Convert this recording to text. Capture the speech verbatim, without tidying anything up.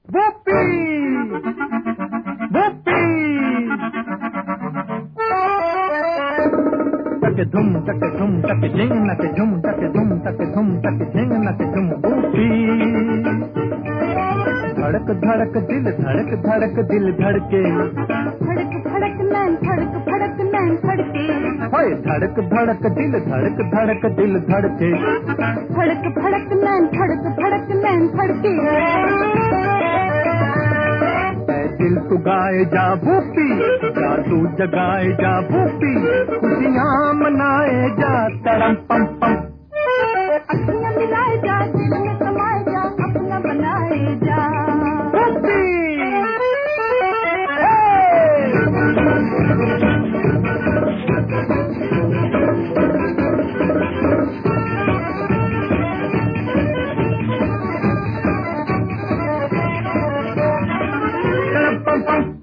वुप्पी वुप्पी तक धुम तक धुम तक झिंग नक झुम तक धुम तक धुम तक झिंग नक झुम वुप्पी धड़क धड़क दिल धड़क धड़क दिल धड़के धड़क धड़क नैन धड़क धड़क नैन धड़के हाय धड़क धड़क दिल धड़क धड़क दिल धड़के धड़क धड़क नैन धड़क धड़क नैन धड़के दिल तू गाए जा वुप्पी जा तू जगाए जा वुप्पी खुशियाँ मनाए जा तरम पम पम अखियाँ मिलाए जा दिल में समाए जा अपना बनाए जा वुप्पी तरम पम पम